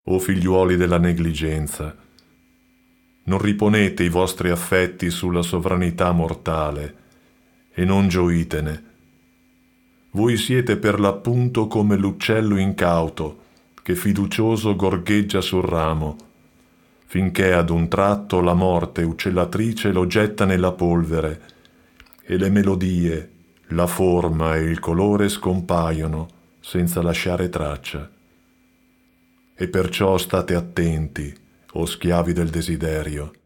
o figliuoli della negligenza. Non riponete i vostri affetti sulla sovranità mortale e non gioitene. Voi siete per l'appunto come l'uccello incauto che fiducioso gorgheggia sul ramo, finché ad un tratto la morte uccellatrice lo getta nella polvere e le melodie, la forma e il colore scompaiono senza lasciare traccia. E perciò state attenti, o schiavi del desiderio,